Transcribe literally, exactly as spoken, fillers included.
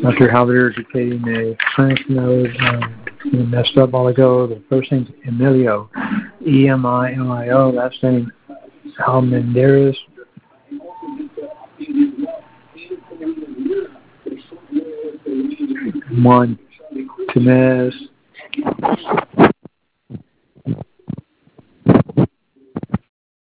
After Halvard educating the French node, um, you messed up while ago. The first name's Emilio, E M I L I O. Last name Almendarez. One, Tenez.